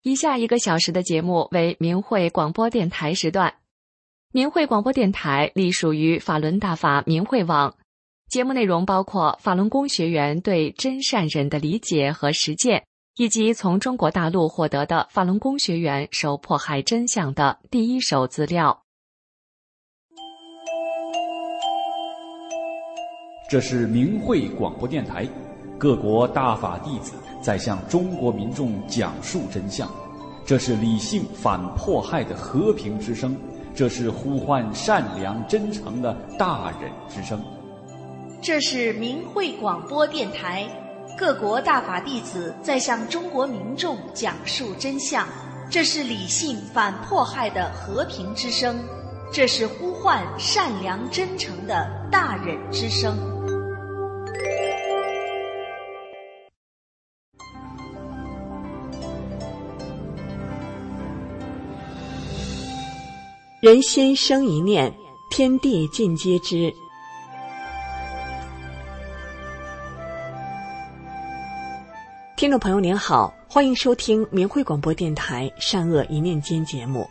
以下1个小时的节目为明慧广播电台时段。明慧广播电台隶属于法轮大法明慧网，节目内容包括法轮功学员对真善忍的理解和实践，以及从中国大陆获得的法轮功学员受迫害真相的第一手资料。 这是明慧广播电台，各国大法弟子在向中国民众讲述真相，这是理性反迫害的和平之声，这是呼唤善良真诚的大忍之声。 这是明慧广播电台，各国大法弟子在向中国民众讲述真相，这是理性反迫害的和平之声，这是呼唤善良真诚的大忍之声。 人心生一念，天地尽皆知。听众朋友您好，欢迎收听明慧广播电台善恶一念间节目。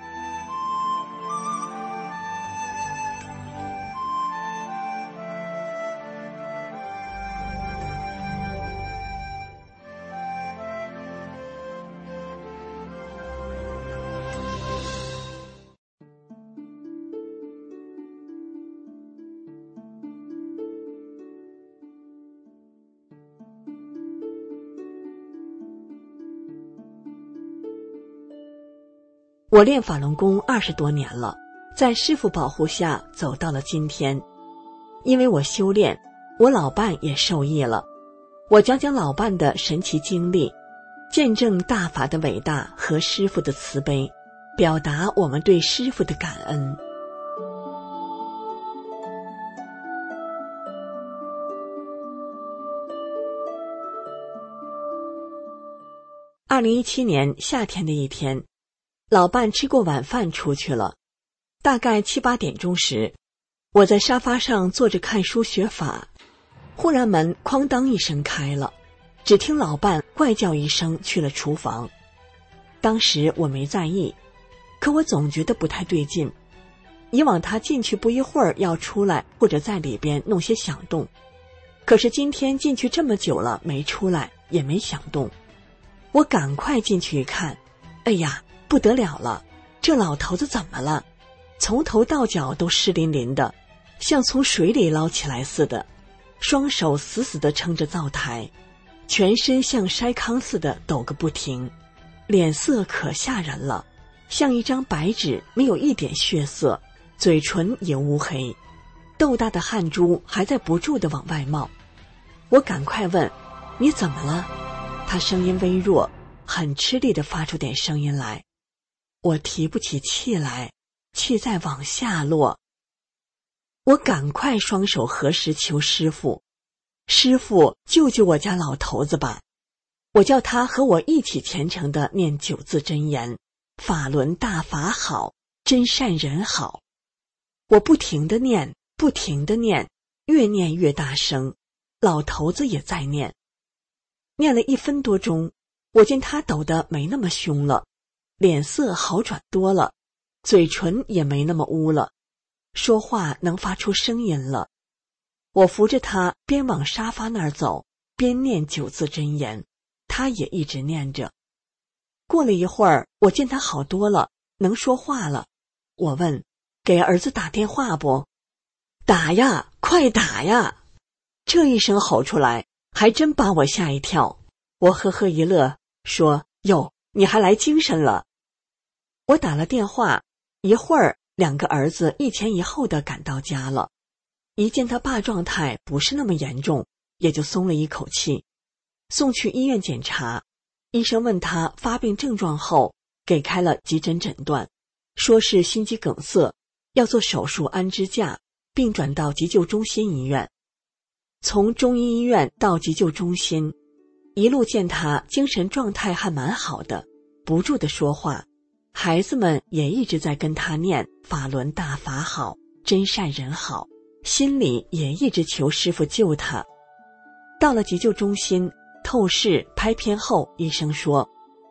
我练法轮功20多年了，在师父保护下走到了今天。因为我修炼，我老伴也受益了。我讲讲老伴的神奇经历，见证大法的伟大和师父的慈悲，表达我们对师父的感恩。2017年夏天的一天，老伴吃过晚饭出去了，大概7、8点钟时，我在沙发上坐着看书学法，忽然门哐当一声开了，只听老伴怪叫一声去了厨房。当时我没在意，可我总觉得不太对劲。以往他进去不一会儿要出来，或者在里边弄些响动，可是今天进去这么久了没出来，也没响动。我赶快进去一看，哎呀，不得了了，这老头子怎么了？从头到脚都湿淋淋的，像从水里捞起来似的，双手死死地撑着灶台，全身像筛糠似的抖个不停，脸色可吓人了，像一张白纸，没有一点血色，嘴唇也乌黑，豆大的汗珠还在不住地往外冒。我赶快问，你怎么了？他声音微弱，很吃力地发出点声音来。我提不起气来，气在往下落。我赶快双手合十求师父，师父救救我家老头子吧！我叫他和我一起虔诚地念9字真言：法轮大法好，真善人好。我不停地念，不停地念，越念越大声，老头子也在念。念了1分多钟，我见他抖得没那么凶了，脸色好转多了，嘴唇也没那么污了，说话能发出声音了。我扶着他边往沙发那儿走，边念9字真言，他也一直念着。过了一会儿，我见他好多了，能说话了。我问，给儿子打电话不？打呀，快打呀！这一声吼出来，还真把我吓一跳。我呵呵一乐，说，哟，你还来精神了。我打了电话，一会儿2个儿子一前一后的赶到家了，一见他爸状态不是那么严重，也就松了一口气。送去医院检查，医生问他发病症状后，给开了急诊诊断，说是心肌梗塞，要做手术安支架，并转到急救中心医院。从中医医院到急救中心，一路见他精神状态还蛮好的，不住地说话，孩子们也一直在跟他念法轮大法好，真善人好，心里也一直求师父救他。到了急救中心，透视拍片后，医生说，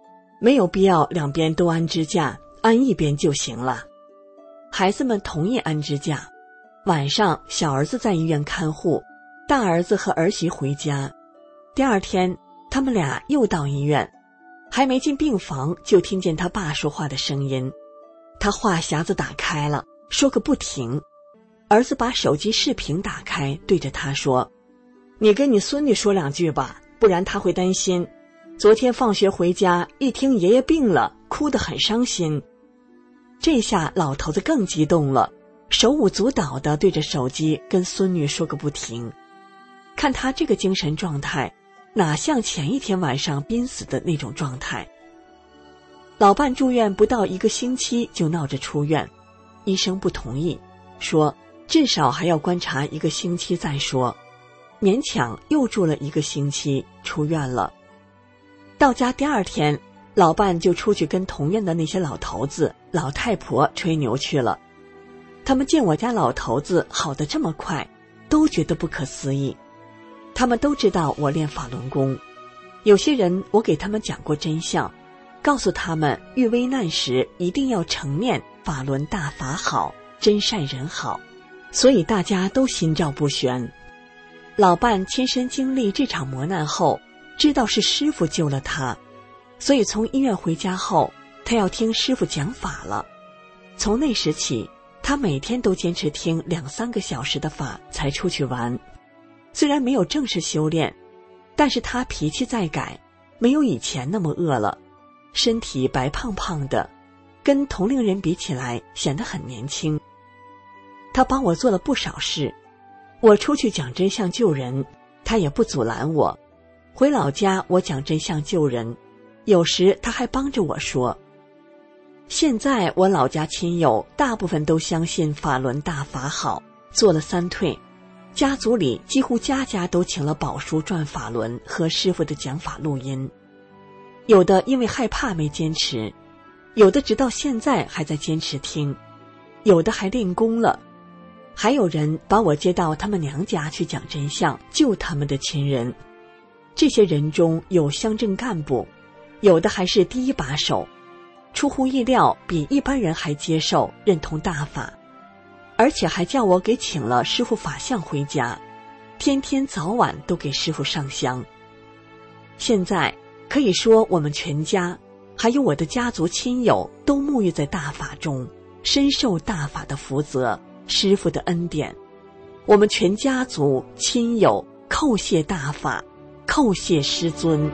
没有必要两边都安支架，安一边就行了。孩子们同意安支架。晚上小儿子在医院看护，大儿子和儿媳回家。第二天他们俩又到医院，还没进病房就听见他爸说话的声音。他话匣子打开了，说个不停。儿子把手机视频打开，对着他说：你跟你孙女说两句吧，不然她会担心。昨天放学回家，一听爷爷病了，哭得很伤心。这下老头子更激动了，手舞足蹈地对着手机跟孙女说个不停。看他这个精神状态，哪像前一天晚上濒死的那种状态。老伴住院不到1个星期就闹着出院，医生不同意，说至少还要观察1个星期再说。勉强又住了1个星期，出院了。到家第二天，老伴就出去跟同院的那些老头子、老太婆吹牛去了。他们见我家老头子好得这么快，都觉得不可思议。他们都知道我练法轮功，有些人我给他们讲过真相，告诉他们遇危难时一定要诚念法轮大法好，真善人好，所以大家都心照不宣。老伴亲身经历这场磨难后，知道是师父救了他，所以从医院回家后，他要听师父讲法了。从那时起，他每天都坚持听2-3个小时的法才出去玩。虽然没有正式修炼，但是他脾气在改，没有以前那么恶了，身体白胖胖的，跟同龄人比起来显得很年轻。他帮我做了不少事，我出去讲真相救人，他也不阻拦我。回老家我讲真相救人，有时他还帮着我说。现在我老家亲友大部分都相信法轮大法好，做了3退，家族里几乎家家都请了宝书转法轮和师父的讲法录音。有的因为害怕没坚持，有的直到现在还在坚持听，有的还练功了，还有人把我接到他们娘家去讲真相，救他们的亲人。这些人中有乡镇干部，有的还是第一把手，出乎意料比一般人还接受认同大法，而且还叫我给请了师父法像回家，天天早晚都给师父上香。现在可以说我们全家还有我的家族亲友都沐浴在大法中，深受大法的福泽，师父的恩典。我们全家族亲友叩谢大法，叩谢师尊。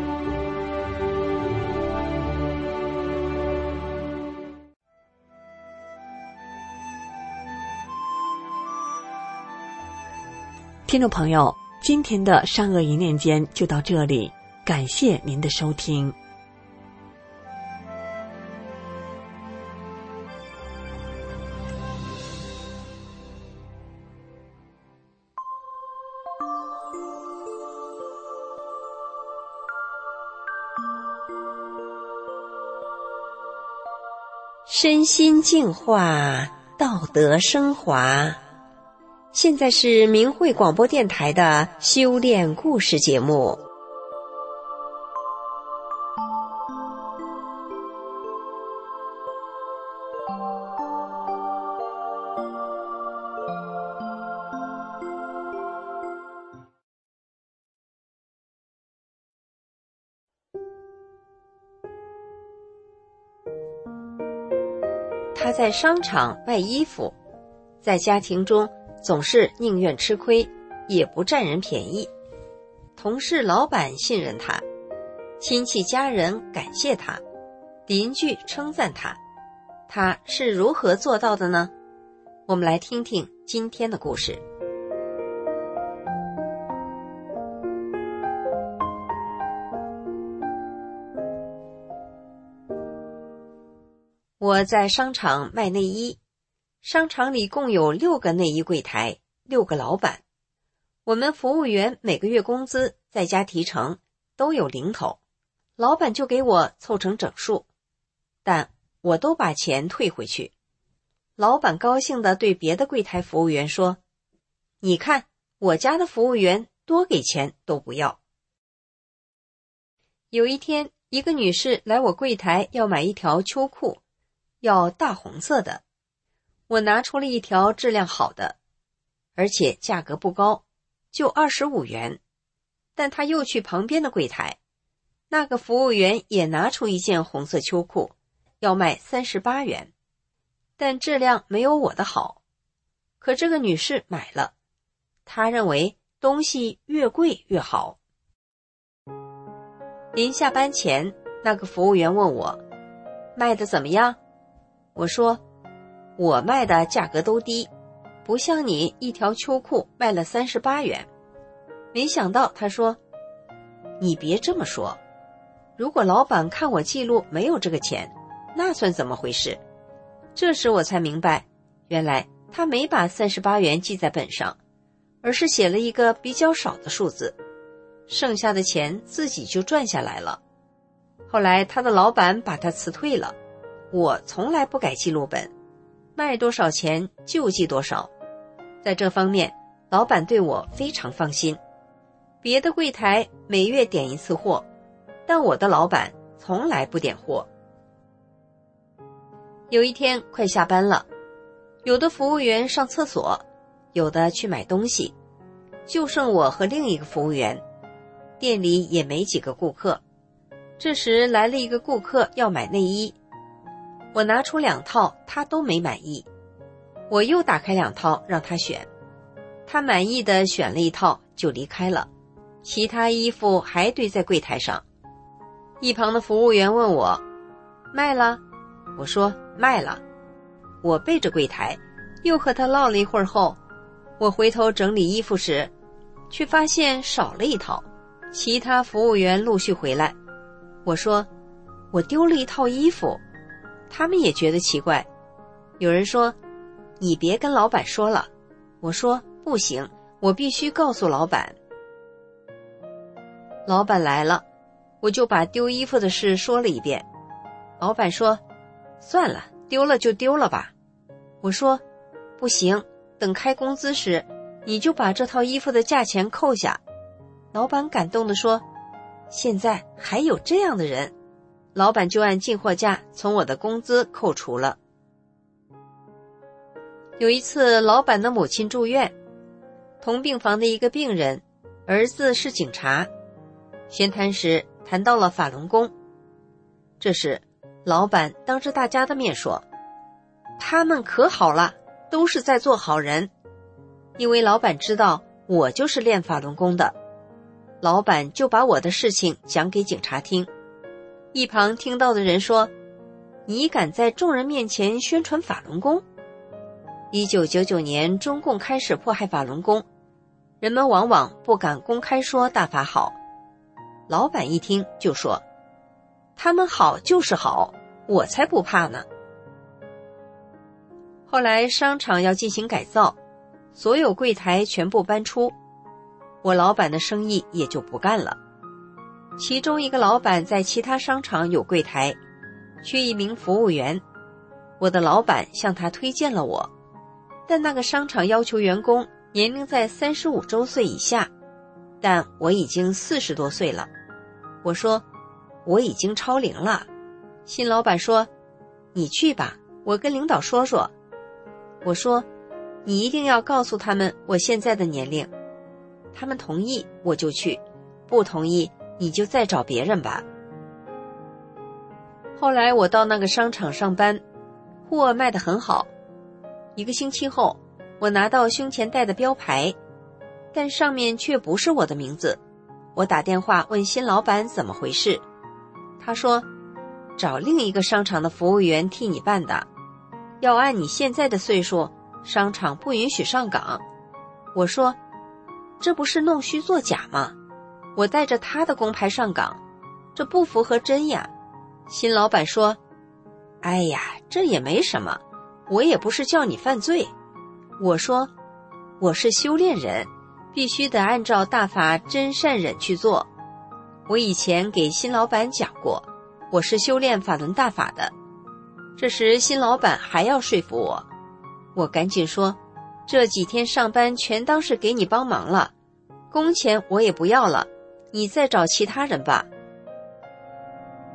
听众朋友，今天的善恶一念间就到这里，感谢您的收听。 身心净化，道德升华。现在是明慧广播电台的修炼故事节目。他在商场卖衣服，在家庭中总是宁愿吃亏，也不占人便宜。同事老板信任他，亲戚家人感谢他，邻居称赞他。他是如何做到的呢？我们来听听今天的故事。我在商场卖内衣，商场里共有6个内衣柜台，6个老板。我们服务员每个月工资再加提成都有零头，老板就给我凑成整数，但我都把钱退回去。老板高兴地对别的柜台服务员说：“你看，我家的服务员多给钱都不要。”有一天， 一个女士来我柜台要买一条秋裤，要大红色的。我拿出了一条质量好的，而且价格不高，就25元。但她又去旁边的柜台，那个服务员也拿出一件红色秋裤，要卖38元，但质量没有我的好。可这个女士买了，她认为东西越贵越好。临下班前，那个服务员问我卖得怎么样。我说我卖的价格都低，不像你一条秋裤卖了38元。没想到他说，你别这么说，如果老板看我记录没有这个钱，那算怎么回事？这时我才明白，原来他没把38元记在本上，而是写了一个比较少的数字，剩下的钱自己就赚下来了。后来他的老板把他辞退了，我从来不改记录本，卖多少钱就记多少。在这方面，老板对我非常放心。别的柜台每月点一次货，但我的老板从来不点货。有一天快下班了，有的服务员上厕所，有的去买东西，就剩我和另一个服务员，店里也没几个顾客。这时来了一个顾客要买内衣，我拿出2套，他都没满意。我又打开2套让他选，他满意的选了一套就离开了，其他衣服还堆在柜台上。一旁的服务员问我卖了，我说卖了。我背着柜台又和他唠了一会儿后，我回头整理衣服时，却发现少了一套。其他服务员陆续回来，我说我丢了一套衣服。他们也觉得奇怪，有人说你别跟老板说了，我说不行，我必须告诉老板。老板来了，我就把丢衣服的事说了一遍。老板说算了，丢了就丢了吧。我说不行，等开工资时你就把这套衣服的价钱扣下。老板感动地说现在还有这样的人。老板就按进货价从我的工资扣除了。有一次老板的母亲住院，同病房的一个病人儿子是警察，闲谈时谈到了法轮功。这时老板当着大家的面说，他们可好了，都是在做好人。因为老板知道我就是练法轮功的，老板就把我的事情讲给警察听。一旁听到的人说，你敢在众人面前宣传法轮功？1999年中共开始迫害法轮功，人们往往不敢公开说大法好。老板一听就说，他们好就是好，我才不怕呢。后来商场要进行改造，所有柜台全部搬出，我老板的生意也就不干了。其中一个老板在其他商场有柜台，缺一名服务员，我的老板向他推荐了我，但那个商场要求员工年龄在35周岁以下，但我已经40多岁了。我说我已经超龄了。新老板说你去吧，我跟领导说说。我说你一定要告诉他们我现在的年龄。他们同意我就去，不同意你就再找别人吧。后来我到那个商场上班，货卖得很好。1个星期后，我拿到胸前戴的标牌，但上面却不是我的名字。我打电话问新老板怎么回事，他说找另一个商场的服务员替你办的，要按你现在的岁数，商场不允许上岗。我说这不是弄虚作假吗？我带着他的工牌上岗，这不符合真呀。新老板说，哎呀，这也没什么，我也不是叫你犯罪。我说我是修炼人，必须得按照大法真善忍去做。我以前给新老板讲过，我是修炼法轮大法的。这时新老板还要说服我，我赶紧说，这几天上班全当是给你帮忙了，工钱我也不要了，你再找其他人吧。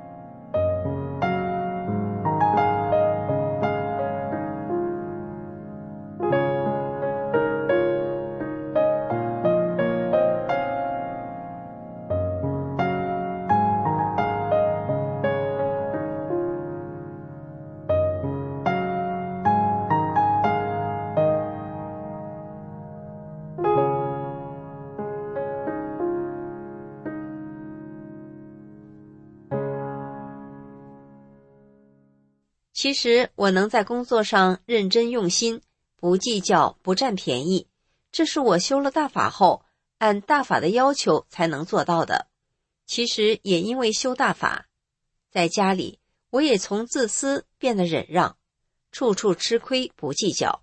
其实我能在工作上认真用心，不计较，不占便宜，这是我修了大法后按大法的要求才能做到的。其实也因为修大法，在家里我也从自私变得忍让，处处吃亏不计较。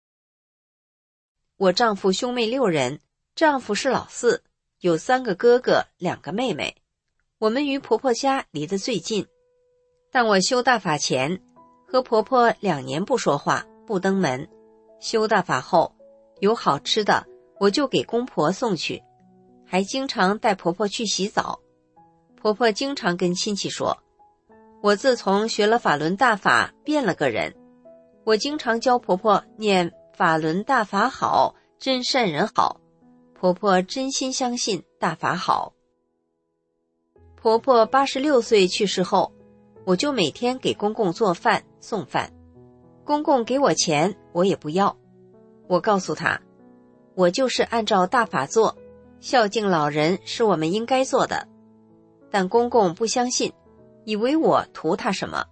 我丈夫兄妹6人，丈夫是老四，有3个哥哥2个妹妹，我们与婆婆家离得最近。但我修大法前和婆婆2年不说话，不登门。修大法后，有好吃的我就给公婆送去，还经常带婆婆去洗澡。婆婆经常跟亲戚说，我自从学了法轮大法变了个人。我经常教婆婆念法轮大法好，真善人好，婆婆真心相信大法好。婆婆86岁去世后，我就每天给公公做饭送饭，公公给我钱我也不要。我告诉他，我就是按照大法做，孝敬老人是我们应该做的。但公公不相信，以为我图他什么。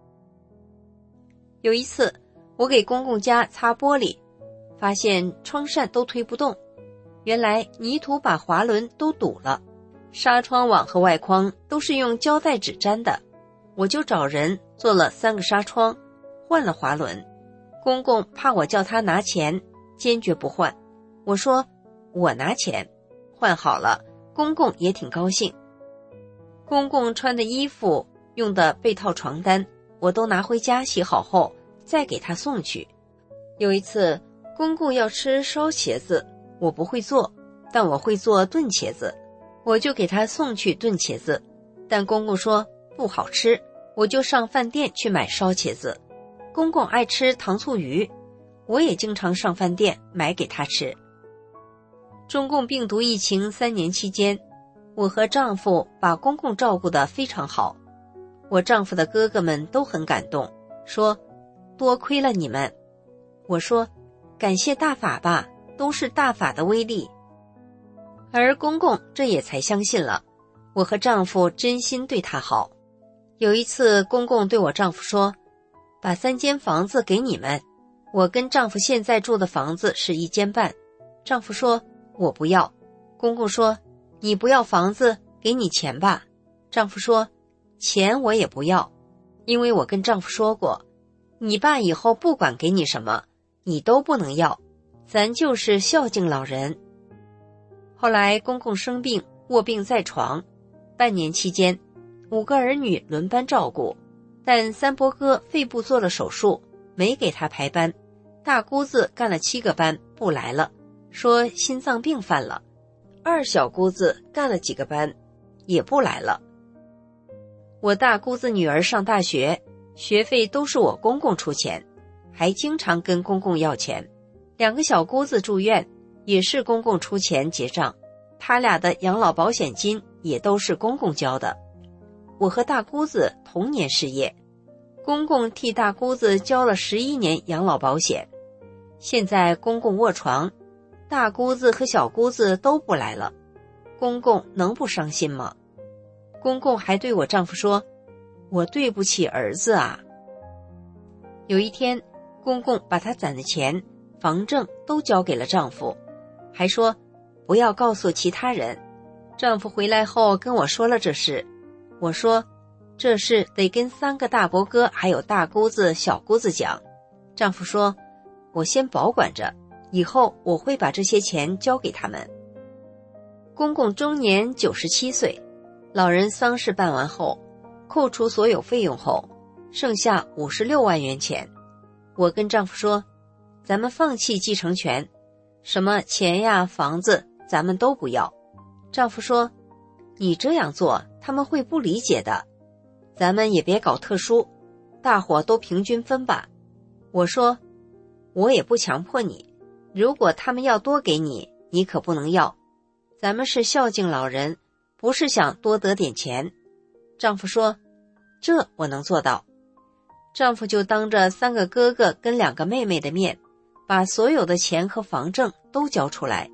有一次我给公公家擦玻璃，发现窗扇都推不动，原来泥土把滑轮都堵了，纱窗网和外框都是用胶带纸粘的。我就找人做了3个纱窗，换了滑轮。公公怕我叫他拿钱，坚决不换。我说我拿钱，换好了，公公也挺高兴。公公穿的衣服、用的被套床单，我都拿回家洗好后再给他送去。有一次公公要吃烧茄子，我不会做，但我会做炖茄子，我就给他送去炖茄子。但公公说不好吃，我就上饭店去买烧茄子。公公爱吃糖醋鱼，我也经常上饭店买给他吃。中共病毒疫情3年期间，我和丈夫把公公照顾得非常好。我丈夫的哥哥们都很感动，说多亏了你们。我说感谢大法吧，都是大法的威力。而公公这也才相信了，我和丈夫真心对他好。有一次公公对我丈夫说，把3间房子给你们，我跟丈夫现在住的房子是1间半。丈夫说我不要。公公说你不要房子，给你钱吧。丈夫说钱我也不要，因为我跟丈夫说过，你爸以后不管给你什么，你都不能要，咱就是孝敬老人。后来公公生病，卧病在床，半年期间5个儿女轮班照顾，但三伯哥肺部做了手术，没给他排班，大姑子干了7个班不来了，说心脏病犯了，二小姑子干了几个班也不来了。我大姑子女儿上大学，学费都是我公公出钱，还经常跟公公要钱。2个小姑子住院，也是公公出钱结账，他俩的养老保险金也都是公公交的。我和大姑子同年失业，公公替大姑子交了11年养老保险。现在公公卧床，大姑子和小姑子都不来了，公公能不伤心吗？公公还对我丈夫说，我对不起儿子啊。有一天公公把他攒的钱、房证都交给了丈夫，还说不要告诉其他人。丈夫回来后跟我说了这事，我说这事得跟3个大伯哥还有大姑子小姑子讲。丈夫说我先保管着，以后我会把这些钱交给他们。公公终年97岁，老人丧事办完后，扣除所有费用后，剩下56万元钱。我跟丈夫说，咱们放弃继承权，什么钱呀房子咱们都不要。丈夫说，你这样做他们会不理解的，咱们也别搞特殊，大伙都平均分吧。我说我也不强迫你，如果他们要多给你，你可不能要，咱们是孝敬老人，不是想多得点钱。丈夫说这我能做到。丈夫就当着3个哥哥跟2个妹妹的面，把所有的钱和房证都交出来。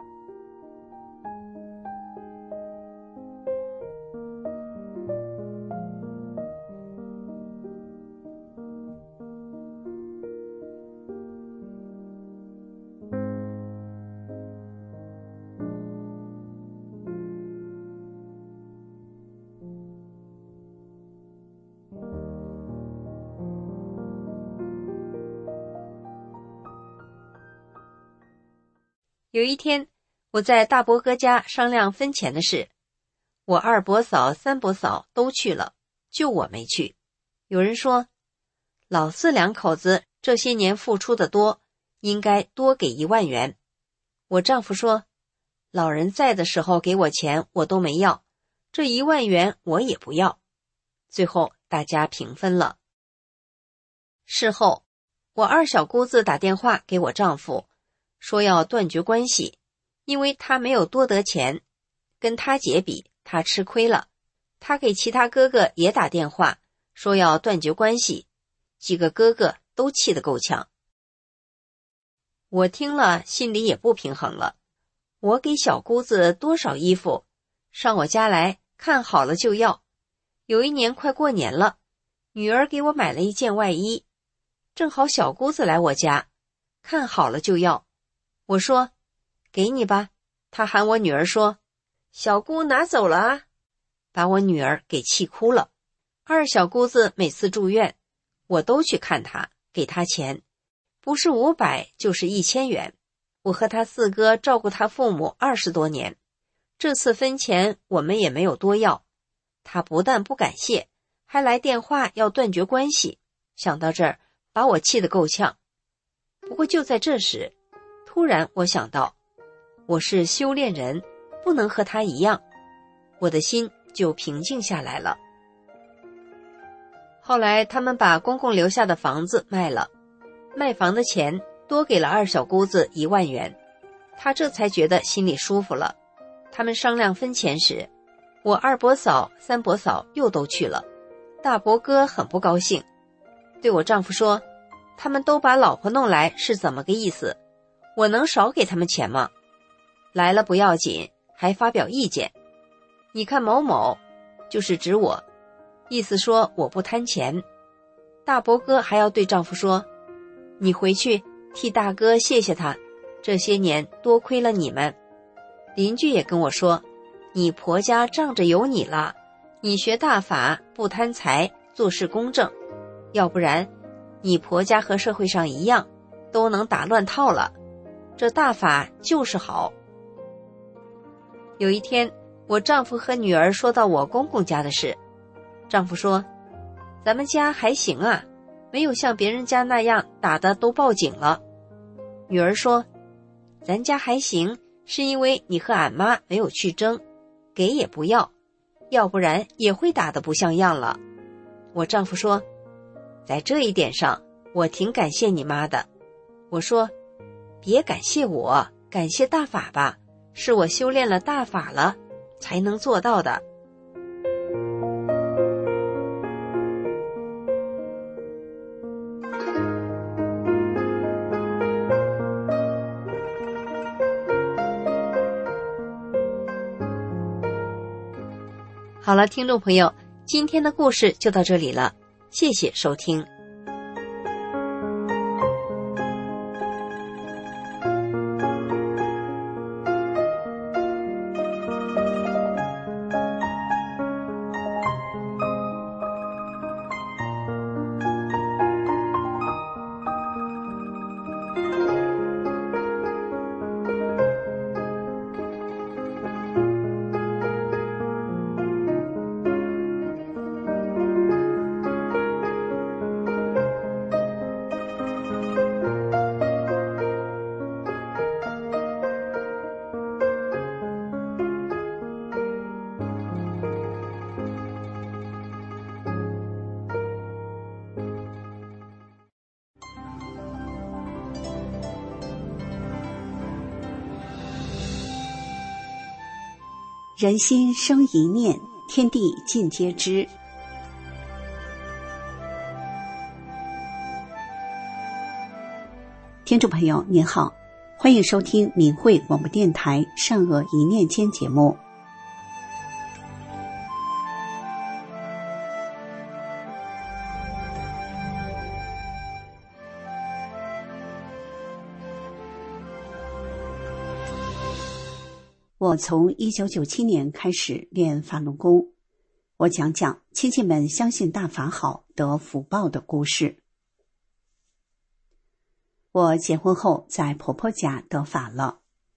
有一天，我在大伯哥家商量分钱的事，我二伯嫂、三伯嫂都去了，就我没去。有人说，老四两口子这些年付出的多，应该多给1万元。我丈夫说，老人在的时候给我钱我都没要，这1万元我也不要。最后大家平分了。事后，我二小姑子打电话给我丈夫，说要断绝关系，因为他没有多得钱，跟他姐比，他吃亏了。他给其他哥哥也打电话，说要断绝关系，几个哥哥都气得够呛。我听了心里也不平衡了。我给小姑子多少衣服，上我家来看好了就要。有一年快过年了，女儿给我买了一件外衣，正好小姑子来我家，看好了就要。我说，给你吧。她喊我女儿说，小姑拿走了啊，把我女儿给气哭了。二小姑子每次住院，我都去看她，给她钱，不是500就是1000元。我和他4哥照顾他父母20多年，这次分钱我们也没有多要。他不但不感谢，还来电话要断绝关系。想到这儿，把我气得够呛。不过就在这时，突然我想到，我是修炼人，不能和他一样，我的心就平静下来了。后来他们把公公留下的房子卖了，卖房的钱多给了二小姑子1万元，她这才觉得心里舒服了。他们商量分钱时，我二伯嫂、三伯嫂又都去了，大伯哥很不高兴，对我丈夫说，他们都把老婆弄来是怎么个意思？我能少给他们钱吗？来了不要紧，还发表意见。你看某某，就是指我，意思说我不贪钱。大伯哥还要对丈夫说，你回去替大哥谢谢他，这些年多亏了你们。邻居也跟我说，你婆家仗着有你了，你学大法，不贪财，做事公正，要不然你婆家和社会上一样，都能打乱套了。这大法就是好。有一天，我丈夫和女儿说到我公公家的事，丈夫说，咱们家还行啊，没有像别人家那样打的都报警了。女儿说，咱家还行，是因为你和俺妈没有去争，给也不要，要不然也会打得不像样了。我丈夫说，在这一点上，我挺感谢你妈的。我说，别感谢我，感谢大法吧，是我修炼了大法了，才能做到的。好了，听众朋友，今天的故事就到这里了，谢谢收听。 人心生一念，天地尽皆知。听众朋友您好，欢迎收听明慧广播电台善恶一念间节目。我从1997年开始练法轮功，我讲讲亲戚们相信大法好得福报的故事。我结婚后在婆婆家得法了，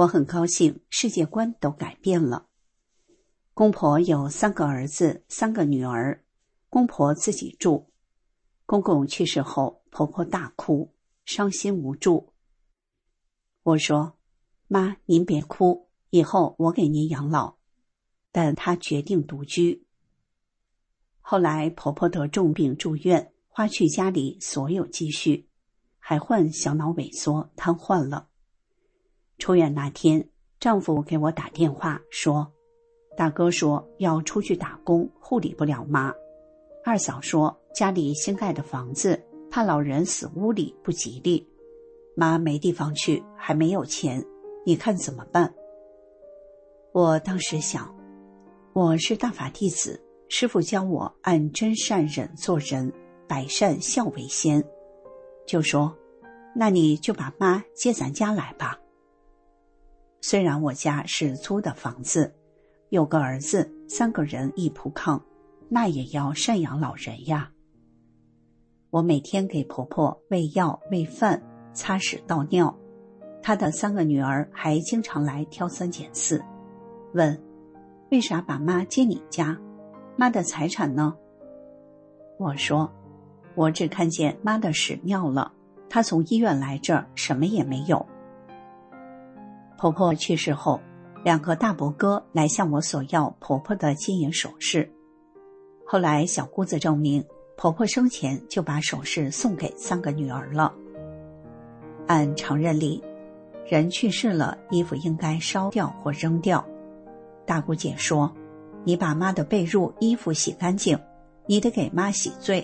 我很高兴，世界观都改变了。公婆有3个儿子，3个女儿，公婆自己住。公公去世后，婆婆大哭，伤心无助。我说：“妈，您别哭，以后我给您养老。”但她决定独居。后来婆婆得重病住院，花去家里所有积蓄，还患小脑萎缩瘫痪了。出院那天，丈夫给我打电话说，大哥说要出去打工，护理不了妈。二嫂说家里新盖的房子，怕老人死屋里不吉利，妈没地方去，还没有钱，你看怎么办？我当时想，我是大法弟子，师父教我按真善忍做人，百善孝为先，就说那你就把妈接咱家来吧。虽然我家是租的房子，有个儿子，3个人一铺炕，那也要赡养老人呀。我每天给婆婆喂药喂饭，擦屎倒尿，她的3个女儿还经常来挑3拣4，问为啥把妈接你家，妈的财产呢？我说我只看见妈的屎尿了，她从医院来这儿什么也没有。婆婆去世后，2个大伯哥来向我索要婆婆的金银首饰。后来小姑子证明，婆婆生前就把首饰送给3个女儿了。按常认理，人去世了，衣服应该烧掉或扔掉。大姑姐说，你把妈的被褥衣服洗干净，你得给妈洗罪。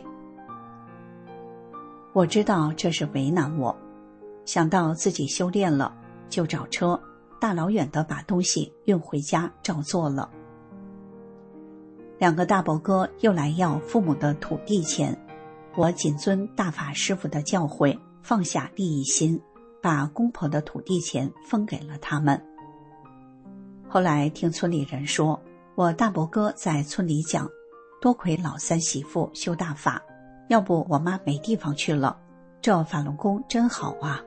我知道这是为难我，想到自己修炼了，就找车大老远的把东西运回家照做了。2个大伯哥又来要父母的土地钱，我谨遵大法师父的教诲，放下利益心，把公婆的土地钱分给了他们。后来听村里人说，我大伯哥在村里讲，多亏老3媳妇修大法，要不我妈没地方去了，这法轮功真好啊。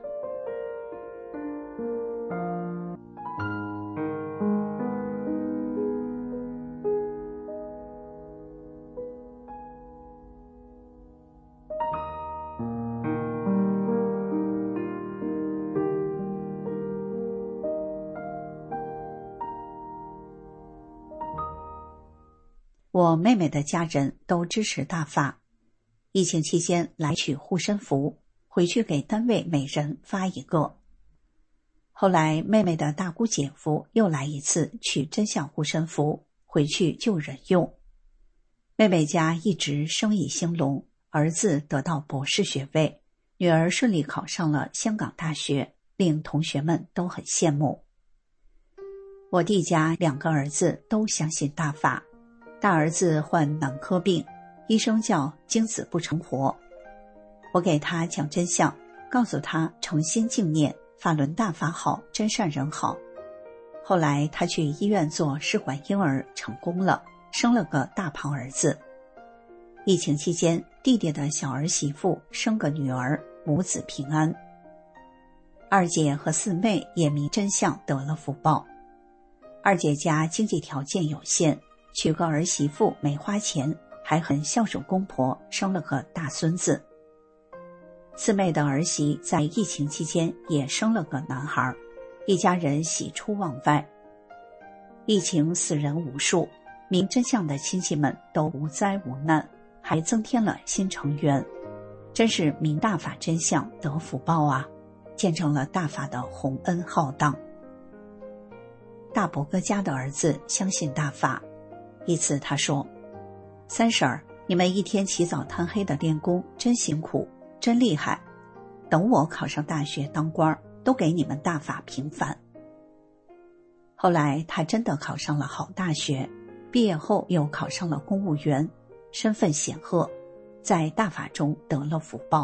我妹妹的家人都支持大法，疫情期间来取护身符，回去给单位每人发1个。后来妹妹的大姑姐夫又来一次取真相护身符，回去救人用。妹妹家一直生意兴隆，儿子得到博士学位，女儿顺利考上了香港大学，令同学们都很羡慕。我弟家2个儿子都相信大法，大儿子患脑科病，医生叫精子不成活。我给他讲真相，告诉他诚心敬念，法轮大法好，真善人好。后来他去医院做试管婴儿成功了，生了个大胖儿子。疫情期间，弟弟的小儿媳妇生个女儿，母子平安。二姐和4妹也迷真相得了福报。二姐家经济条件有限，娶个儿媳妇没花钱，还很孝顺公婆，生了个大孙子。4妹的儿媳在疫情期间也生了个男孩，一家人喜出望外。疫情死人无数，明真相的亲戚们都无灾无难，还增添了新成员，真是明大法真相得福报啊，见证了大法的洪恩浩荡。大伯哥家的儿子相信大法，一次他说，三婶儿，你们一天起早贪黑的练功真辛苦，真厉害，等我考上大学当官，都给你们大法平反。后来他真的考上了好大学，毕业后又考上了公务员，身份显赫，在大法中得了福报。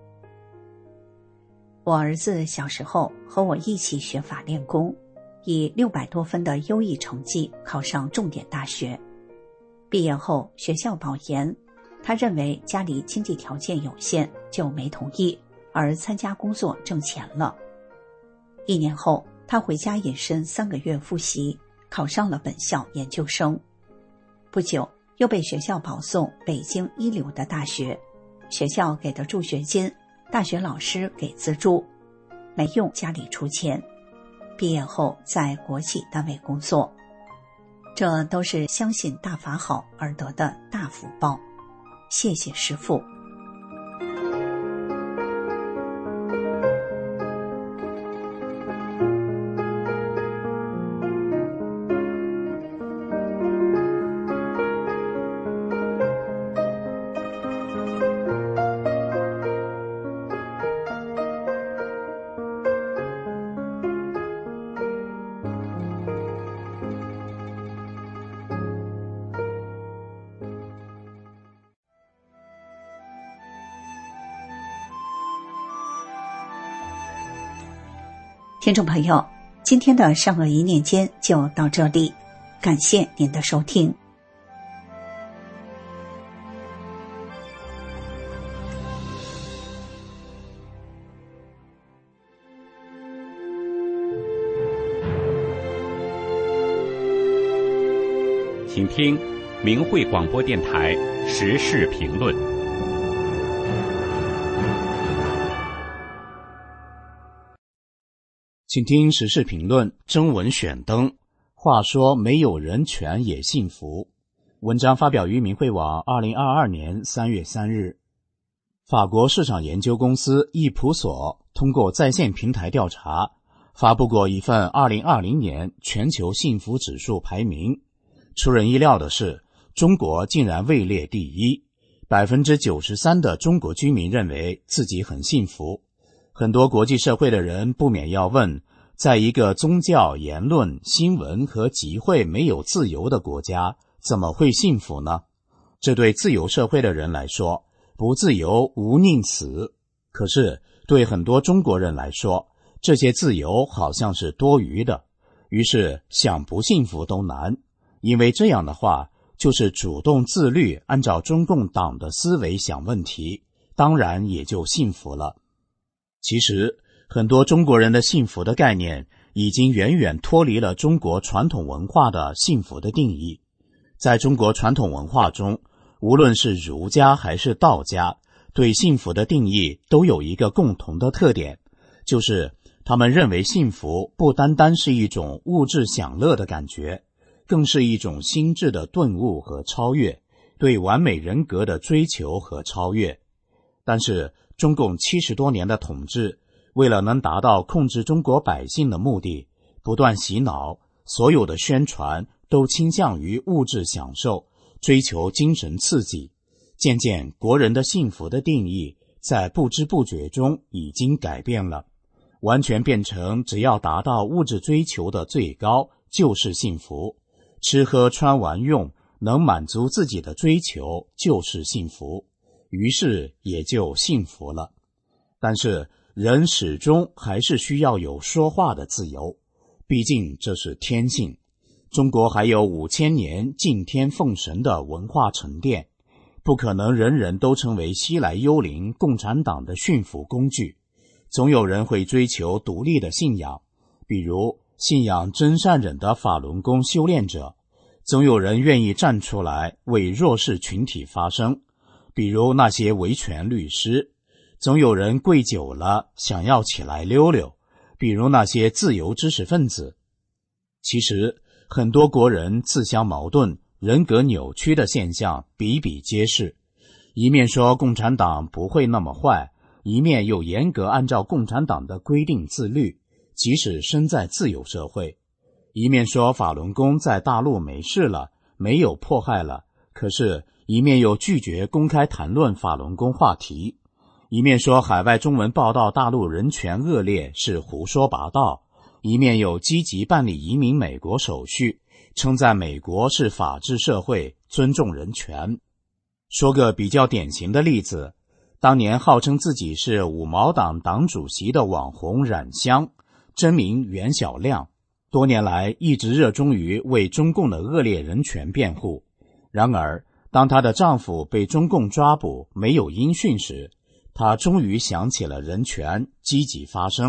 我儿子小时候和我一起学法练功，以600多分的优异成绩考上重点大学。毕业后学校保研，他认为家里经济条件有限，就没同意，而参加工作挣钱了。1年后， 他回家隐身3个月复习，考上了本校研究生。不久又被学校保送北京一流的大学，学校给的助学金，大学老师给资助，没用家里出钱。毕业后在国企单位工作，这都是相信大法好而得的大福报。谢谢师父。听众朋友，今天的善恶一念间就到这里，感谢您的收听。 请听明慧广播电台时事评论。 请听时事评论，征文选登。话说没有人权也幸福。文章发表于明慧网2022年3月3日。法国市场研究公司易普所通过在线平台调查，发布过一份2020年全球幸福指数排名。出人意料的是，中国竟然位列第一。93%的中国居民认为自己很幸福。很多国际社会的人不免要问，在一个宗教、言论、新闻和集会没有自由的国家，怎么会幸福呢？这对自由社会的人来说，不自由无宁死。可是对很多中国人来说，这些自由好像是多余的，于是想不幸福都难。因为这样的话，就是主动自律，按照中共党的思维想问题，当然也就幸福了。其实，很多中国人的幸福的概念已经远远脱离了中国传统文化的幸福的定义。在中国传统文化中，无论是儒家还是道家，对幸福的定义都有一个共同的特点，就是他们认为幸福不单单是一种物质享乐的感觉，更是一种心智的顿悟和超越，对完美人格的追求和超越。但是中共70多年的统治，为了能达到控制中国百姓的目的，不断洗脑，所有的宣传都倾向于物质享受，追求精神刺激。渐渐，国人的幸福的定义在不知不觉中已经改变了，完全变成只要达到物质追求的最高就是幸福，吃喝穿玩用能满足自己的追求就是幸福，于是也就幸福了。但是人始终还是需要有说话的自由，毕竟这是天性。中国还有5000年敬天奉神的文化沉淀，不可能人人都成为西来幽灵共产党的驯服工具。总有人会追求独立的信仰，比如信仰真善忍的法轮功修炼者，总有人愿意站出来为弱势群体发声，比如那些维权律师，总有人跪久了想要起来溜溜，比如那些自由知识分子。其实很多国人自相矛盾、人格扭曲的现象比比皆是，一面说共产党不会那么坏，一面又严格按照共产党的规定自律，即使身在自由社会。一面说法轮功在大陆没事了，没有迫害了，可是一面又拒绝公开谈论法轮功话题。一面说海外中文报道大陆人权恶劣是胡说八道，一面又积极办理移民美国手续，称在美国是法治社会，尊重人权。说个比较典型的例子，当年号称自己是五毛党党主席的网红冉香，真名袁小亮，多年来一直热衷于为中共的恶劣人权辩护。然而当她的丈夫被中共抓捕没有音讯时，她终于想起了人权，积极发声，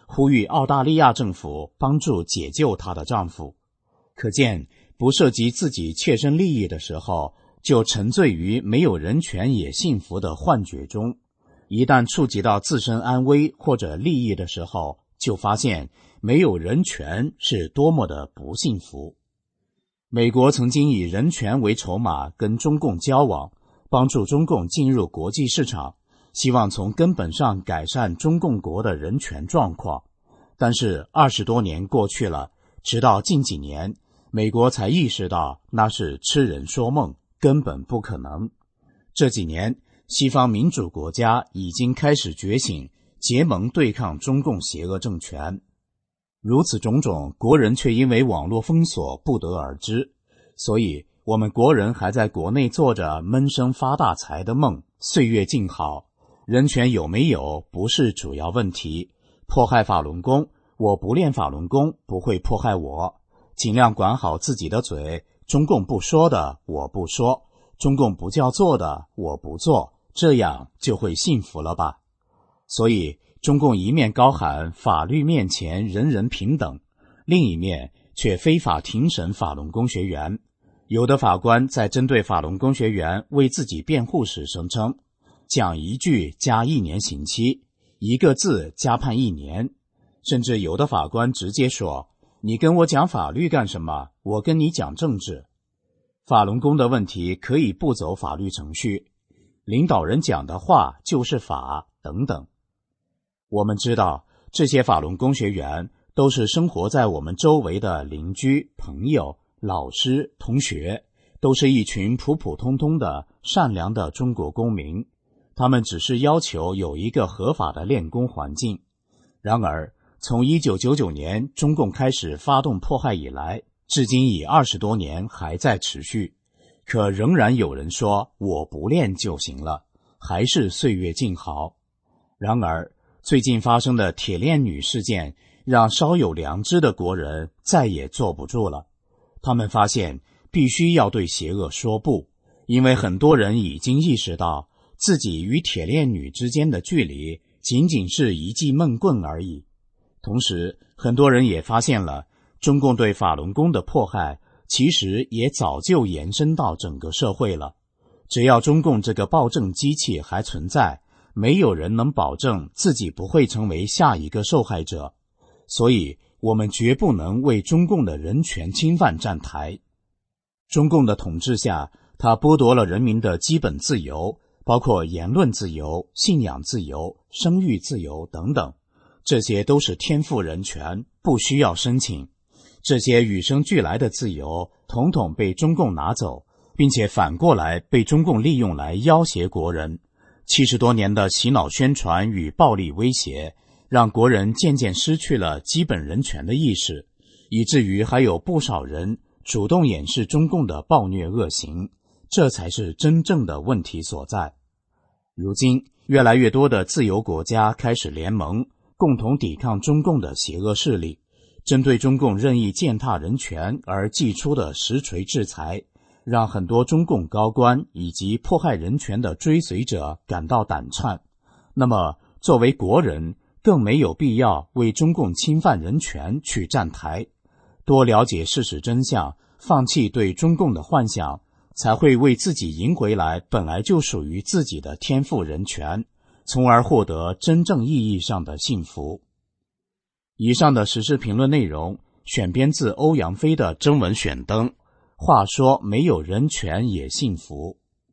呼吁澳大利亚政府帮助解救她的丈夫。可见，不涉及自己切身利益的时候，就沉醉于没有人权也幸福的幻觉中；一旦触及到自身安危或者利益的时候，就发现没有人权是多么的不幸福。美国曾经以人权为筹码跟中共交往，帮助中共进入国际市场，希望从根本上改善中共国的人权状况。但是20多年过去了，直到近几年，美国才意识到那是痴人说梦，根本不可能。这几年，西方民主国家已经开始觉醒，结盟对抗中共邪恶政权。如此种种，国人却因为网络封锁不得而知，所以我们国人还在国内做着闷声发大财的梦，岁月静好。人权有没有不是主要问题，迫害法轮功，我不练法轮功不会迫害我，尽量管好自己的嘴，中共不说的我不说，中共不叫做的我不做，这样就会幸福了吧。所以中共一面高喊法律面前人人平等，另一面却非法庭审法轮功学员。有的法官在针对法轮功学员为自己辩护时声称，讲一句加1年刑期，一个字加判1年，甚至有的法官直接说，你跟我讲法律干什么？我跟你讲政治。法轮功的问题可以不走法律程序，领导人讲的话就是法等等。我们知道，这些法轮功学员都是生活在我们周围的邻居、朋友、老师、同学，都是一群普普通通的善良的中国公民。他们只是要求有一个合法的练功环境。然而，从1999年中共开始发动迫害以来，至今已20多年还在持续，可仍然有人说我不练就行了，还是岁月静好。然而，最近发生的铁链女事件让稍有良知的国人再也坐不住了。他们发现必须要对邪恶说不，因为很多人已经意识到自己与铁链女之间的距离仅仅是一记闷棍而已。同时，很多人也发现了中共对法轮功的迫害其实也早就延伸到整个社会了。只要中共这个暴政机器还存在，没有人能保证自己不会成为下一个受害者。所以我们绝不能为中共的人权侵犯站台。中共的统治下，它剥夺了人民的基本自由，包括言论自由、信仰自由、生育自由等等，这些都是天赋人权，不需要申请。这些与生俱来的自由统统被中共拿走，并且反过来被中共利用来要挟国人。70多年的洗脑宣传与暴力威胁，让国人渐渐失去了基本人权的意识，以至于还有不少人主动掩饰中共的暴虐恶行，这才是真正的问题所在。如今，越来越多的自由国家开始联盟，共同抵抗中共的邪恶势力。针对中共任意践踏人权而祭出的实锤制裁，让很多中共高官以及迫害人权的追随者感到胆颤。那么，作为国人，更没有必要为中共侵犯人权去站台。多了解事实真相，放弃对中共的幻想，才会为自己赢回来本来就属于自己的天赋人权，从而获得真正意义上的幸福。以上的时事评论内容选编自欧阳菲的征文选登。话说没有人权也幸福。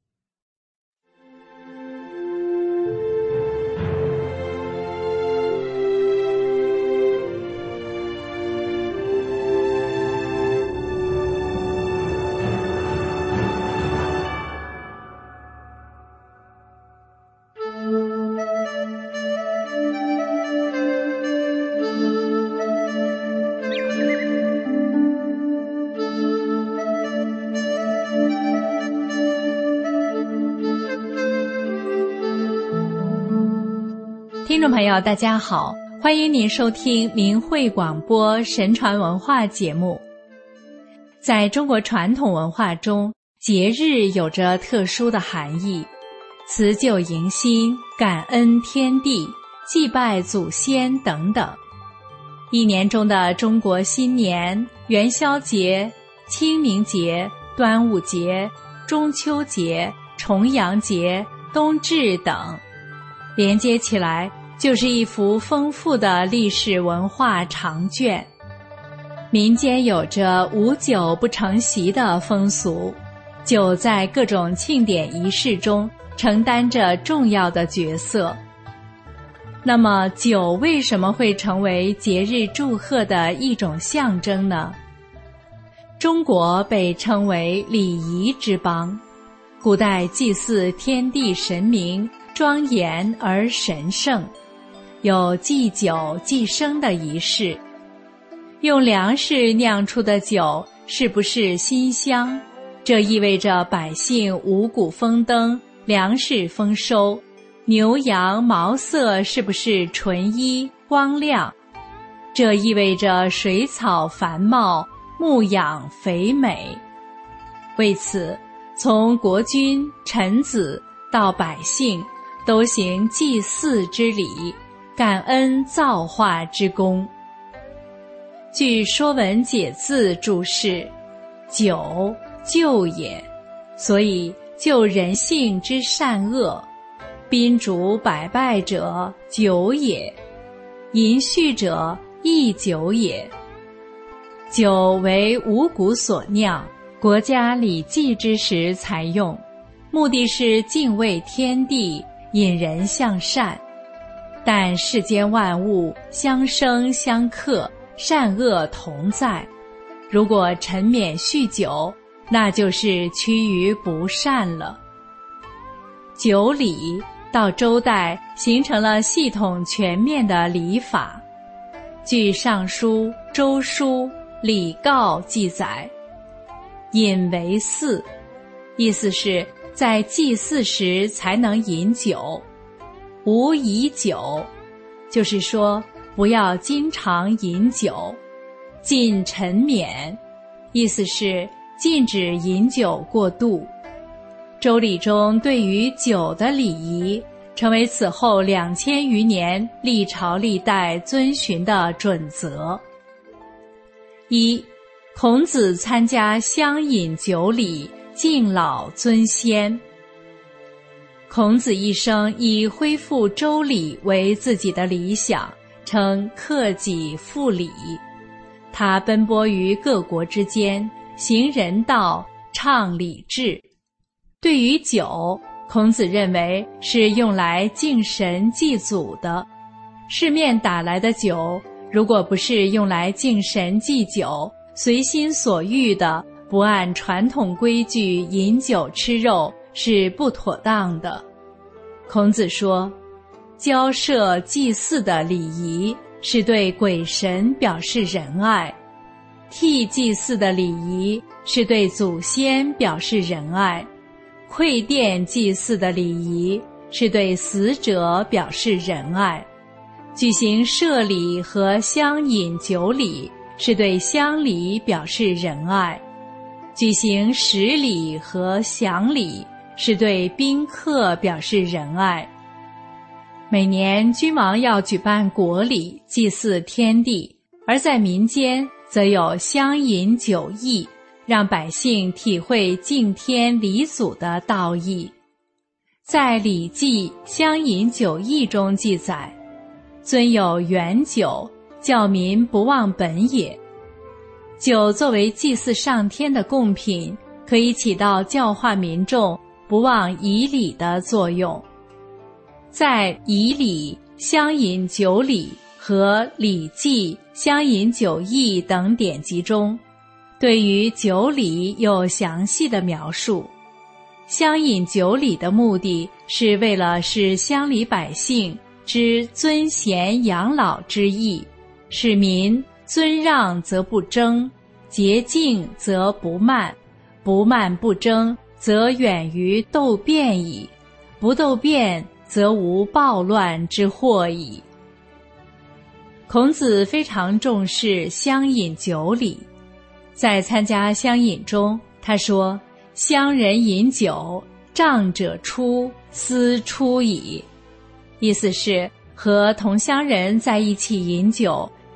听众朋友大家好，欢迎您收听明慧广播神传文化节目。在中国传统文化中，节日有着特殊的含义，辞旧迎新、感恩天地、祭拜祖先等等。 一年中的中国新年、元宵节、清明节、端午节、中秋节、重阳节、冬至等，连接起来就是一幅丰富的历史文化长卷。民间有着无酒不成席的风俗，酒在各种庆典仪式中承担着重要的角色。那么酒为什么会成为节日祝贺的一种象征呢？中国被称为礼仪之邦，古代祭祀天地神明庄严而神圣，有祭酒祭生的仪式。用粮食酿出的酒是不是馨香？这意味着百姓五谷丰登，粮食丰收。牛羊毛色是不是纯一光亮？这意味着水草繁茂，牧养肥美。为此，从国君、臣子到百姓，都行祭祀之礼，感恩造化之功。据《说文解字》注释，酒，救也，所以救人性之善恶。宾主百拜者，酒也；饮叙者，亦酒也。酒为五谷所酿，国家礼祭之时采用，目的是敬畏天地，引人向善。但世间万物相生相克，善恶同在。如果沉湎酗酒，那就是趋于不善了。酒礼到周代形成了系统全面的礼法。据《尚书》《周书》《礼告》记载，饮为祀，意思是在祭祀时才能饮酒。无以酒，就是说不要经常饮酒。禁沉湎，意思是禁止饮酒过度。周礼中对于酒的礼仪，成为此后2000余年历朝历代遵循的准则。一、孔子参加乡饮酒礼，敬老尊先。孔子一生以恢复周礼为自己的理想，称克己复礼。他奔波于各国之间，行人道，倡礼制。对于酒，孔子认为是用来敬神祭祖的。市面打来的酒，如果不是用来敬神祭酒，随心所欲的，不按传统规矩饮酒吃肉，是不妥当的。孔子说，交涉祭祀的礼仪是对鬼神表示仁爱，替祭祀的礼仪是对祖先表示仁爱，馈奠祭祀的礼仪是对死者表示仁爱，举行社礼和乡饮酒礼是对乡里表示仁爱，举行食礼和享礼是对宾客表示仁爱。每年君王要举办国礼，祭祀天地，而在民间则有乡饮酒义，让百姓体会敬天礼祖的道义。在《礼记·乡饮酒义》中记载，尊有原酒，教民不忘本也。酒作为祭祀上天的贡品，可以起到教化民众不忘以礼的作用。在《以礼·乡饮酒礼》和《礼记·乡饮酒义》等典籍中，对于酒礼有详细的描述。乡饮酒礼的目的是为了使乡里百姓知尊贤养老之意，使民尊让则不争，节敬则不慢，不慢不争则远于斗辩矣，不斗辩则无暴乱之祸矣。孔子非常重视乡饮酒礼，在参加乡饮中，他说，乡人饮酒，仗者出，斯出矣。意思是和同乡人在一起饮酒，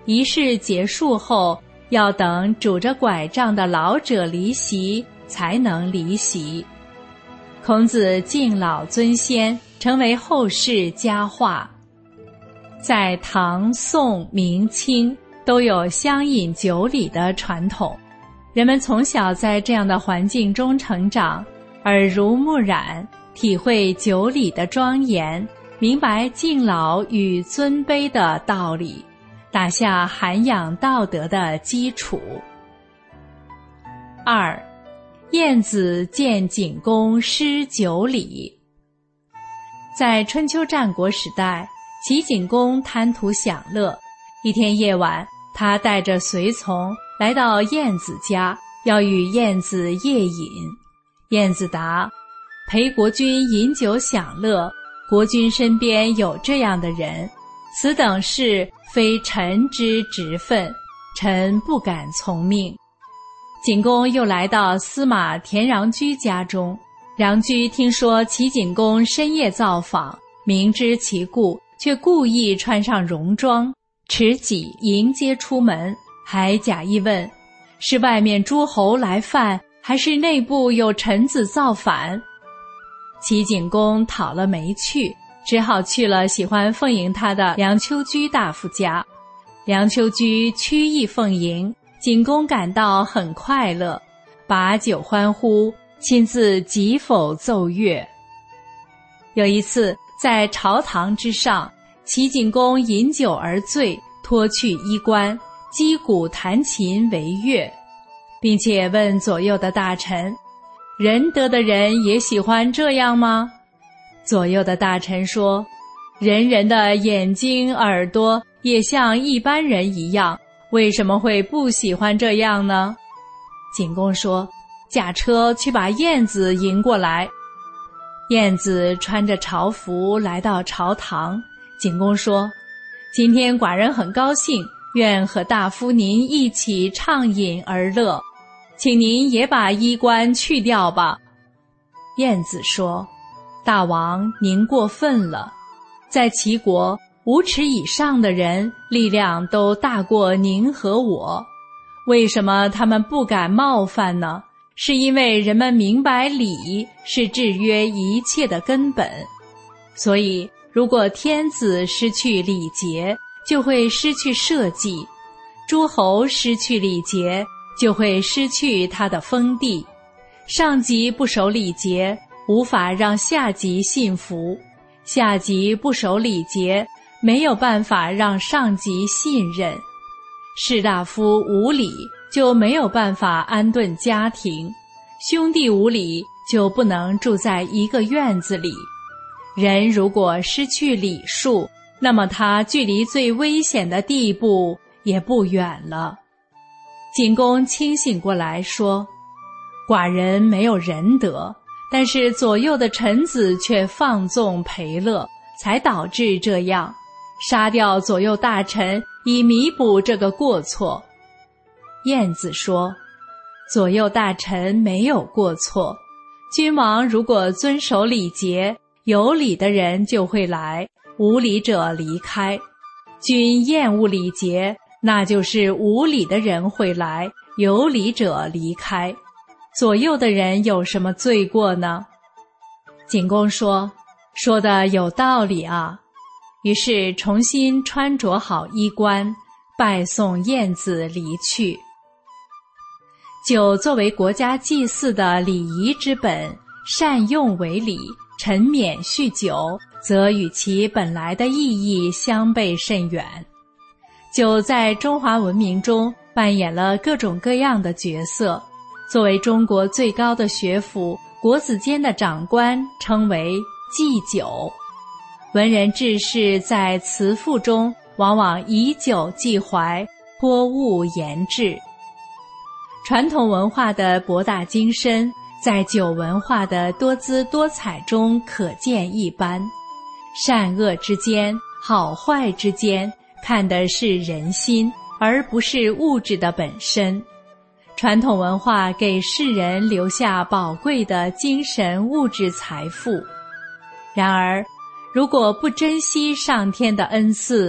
仪式结束后，要等拄着拐杖的老者离席，才能离席。孔子敬老尊先，成为后世佳话。在唐、宋、明、清都有相饮酒礼的传统，人们从小在这样的环境中成长，耳濡目染，体会酒礼的庄严，明白敬老与尊卑的道理，打下涵养道德的基础。2. 晏子见景公施酒礼。在春秋战国时代，齐景公贪图享乐，一天夜晚，他带着随从来到晏子家，要与晏子夜饮。晏子答：陪国君饮酒享乐，国君身边有这样的人，此等事非臣之职分，臣不敢从命。景公又来到司马田穰苴家中，穰苴听说齐景公深夜造访，明知其故，却故意穿上戎装，持戟迎接出门，还假意问：是外面诸侯来犯，还是内部有臣子造反？齐景公讨了没去，只好去了喜欢奉迎他的梁丘居大夫家。梁丘居曲意奉迎，景公感到很快乐，把酒欢呼，亲自击否奏乐。有一次在朝堂之上，齐景公饮酒而醉，脱去衣冠，击鼓弹琴为乐，并且问左右的大臣：仁德的人也喜欢这样吗？左右的大臣说：人人的眼睛耳朵也像一般人一样，为什么会不喜欢这样呢？景公说：驾车去把晏子迎过来。晏子穿着朝服来到朝堂，景公说：今天寡人很高兴，愿和大夫您一起畅饮而乐，请您也把衣冠去掉吧。晏子说：大王您过分了，在齐国5尺以上的人力量都大过您和我，为什么他们不敢冒犯呢？是因为人们明白礼是制约一切的根本，所以如果天子失去礼节，就会失去社稷；诸侯失去礼节，就会失去他的封地。上级不守礼节，无法让下级信服；下级不守礼节，没有办法让上级信任。士大夫无礼，就没有办法安顿家庭；兄弟无礼，就不能住在一个院子里。人如果失去礼数，那么他距离最危险的地步也不远了。景公清醒过来说：寡人没有仁德，但是左右的臣子却放纵陪乐，才导致这样。杀掉左右大臣，以弥补这个过错。晏子说：左右大臣没有过错，君王如果遵守礼节，有礼的人就会来，无礼者离开。君厌恶礼节，那就是无礼的人会来，有礼者离开。左右的人有什么罪过呢？景公说：说的有道理啊。于是重新穿着好衣冠，拜送晏子离去。酒作为国家祭祀的礼仪之本，善用为礼，臣免酗酒，则与其本来的意义相悖甚远。酒在中华文明中扮演了各种各样的角色，作为中国最高的学府，国子监的长官称为祭酒。文人志士在辞赋中往往以酒寄怀，托物言志。传统文化的博大精深，在酒文化的多姿多彩中可见一斑。善恶之间，好坏之间，看的是人心，而不是物质的本身。传统文化给世人留下宝贵的精神物质财富。然而，如果不珍惜上天的恩赐，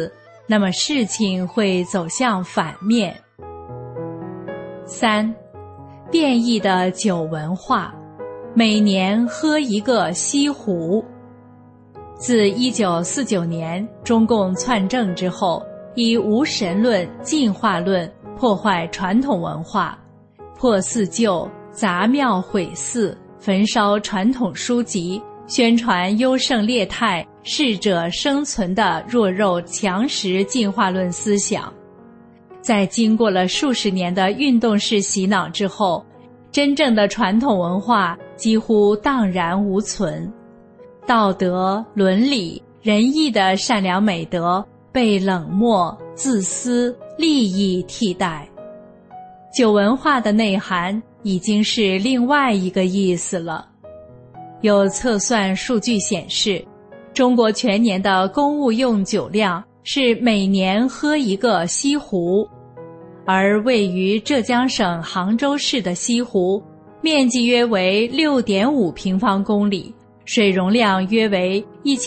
那么事情会走向反面。3. 变异的酒文化，每年喝一个西湖。自1949年中共篡政之后，以无神论、进化论破坏传统文化，破四旧、砸庙毁寺，焚烧传统书籍，宣传优胜劣汰、适者生存的弱肉强食进化论思想。在经过了数十年的运动式洗脑之后，真正的传统文化几乎荡然无存，道德、伦理、仁义的善良美德被冷漠、自私、利益替代。酒文化的内涵已经是另外一个意思了。有测算数据显示，中国全年的公务用酒量是每年喝一个西湖，而位于浙江省杭州市的西湖，面积约为 6.5 平方公里，水容量约为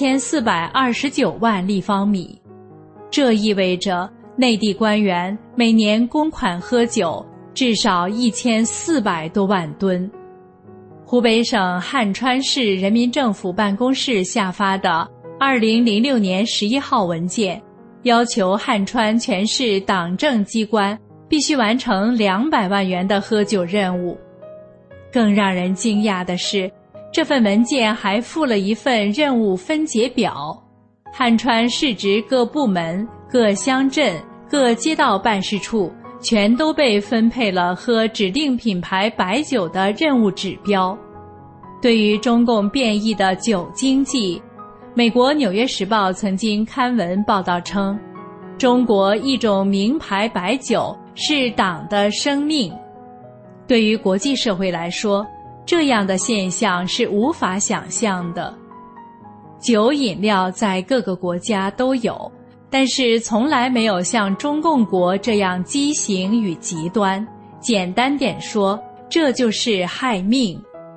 1429万立方米。这意味着内地官员每年公款喝酒至少1400多万吨。湖北省汉川市人民政府办公室下发的2006年11号文件，要求汉川全市党政机关必须完成200万元的喝酒任务。更让人惊讶的是，这份文件还附了一份任务分解表，汉川市直各部门、各乡镇、各街道办事处全都被分配了喝指定品牌白酒的任务指标。对于中共变异的酒经济，美国《纽约时报》曾经刊文报道称，中国一种名牌白酒是党的生命。对于国际社会来说，这样的现象是无法想象的。酒饮料在各个国家都有，但是从来没有像中共国这样畸形与极端。简单点说，这就是害命。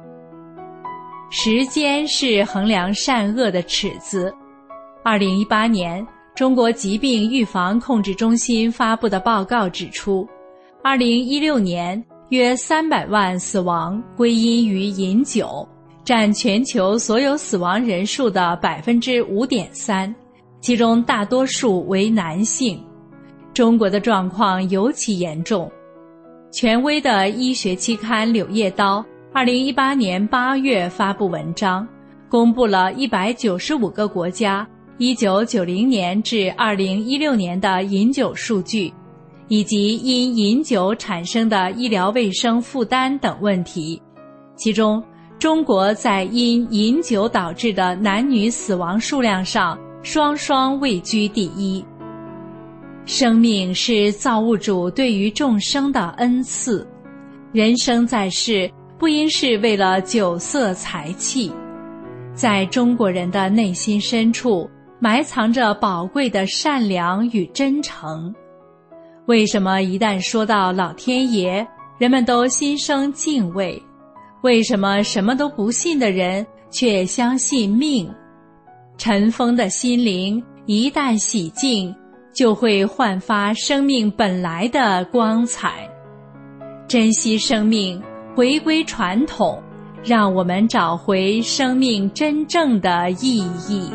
时间是衡量善恶的尺子。2018年，中国疾病预防控制中心发布的报告指出，2016年约300万死亡归因于饮酒，占全球所有死亡人数的 5.3%， 其中大多数为男性。中国的状况尤其严重。权威的医学期刊《柳叶刀》2018年8月发布文章，公布了195个国家1990年至2016年的饮酒数据，以及因饮酒产生的医疗卫生负担等问题。其中，中国在因饮酒导致的男女死亡数量上双双位居第一。生命是造物主对于众生的恩赐，人生在世不应是为了酒色财气。在中国人的内心深处埋藏着宝贵的善良与真诚。为什么一旦说到老天爷，人们都心生敬畏？为什么什么都不信的人却相信命？尘封的心灵一旦洗净，就会焕发生命本来的光彩。珍惜生命，回归传统，让我们找回生命真正的意义。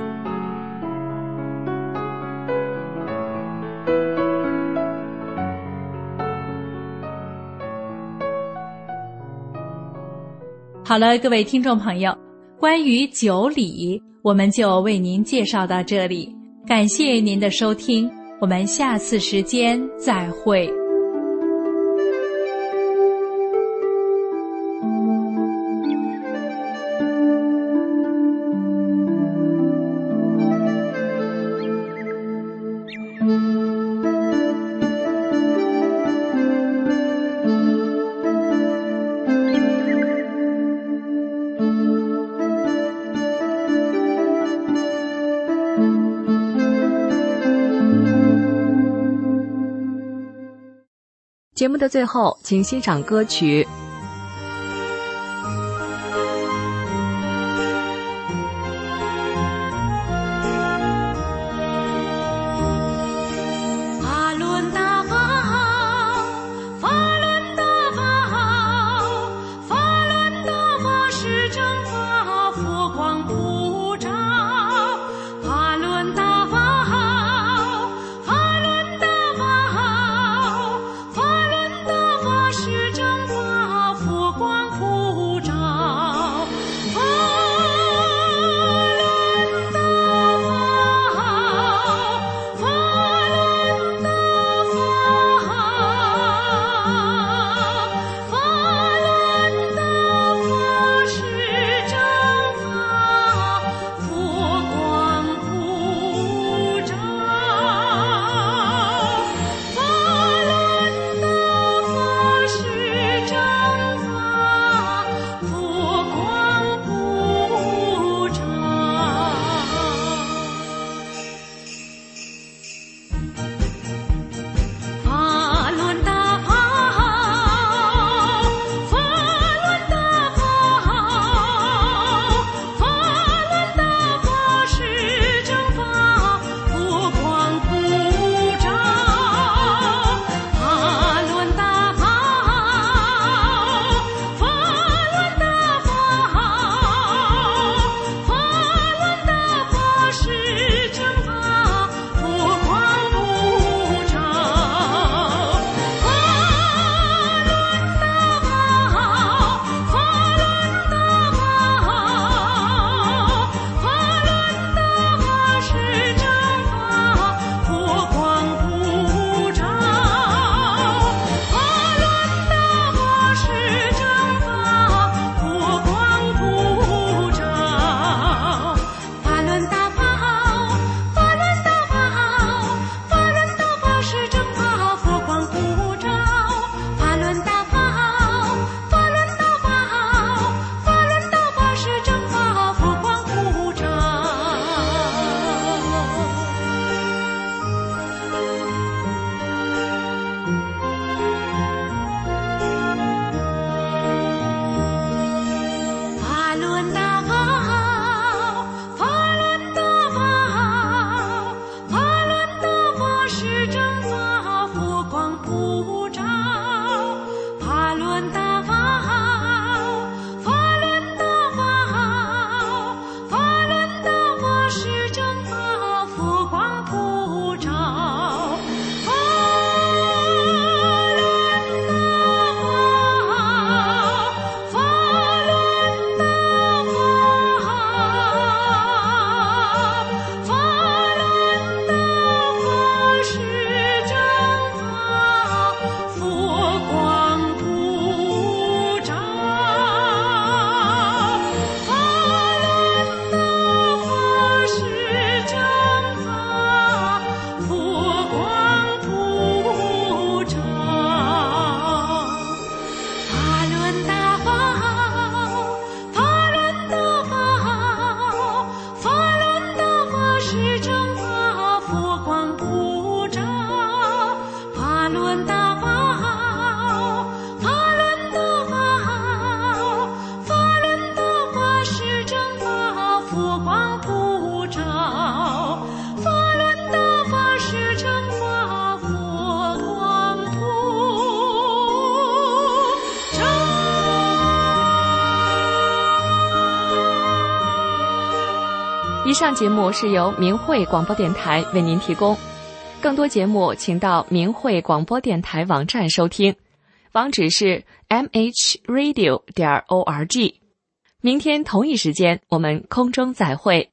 好了，各位听众朋友，关于酒礼，我们就为您介绍到这里。感谢您的收听，我们下次时间再会。 节目的最后，请欣赏歌曲上节目是由明慧广播电台为您提供，更多节目请到明慧广播电台网站收听，网址是 mhradio.org。明天同一时间我们空中再会。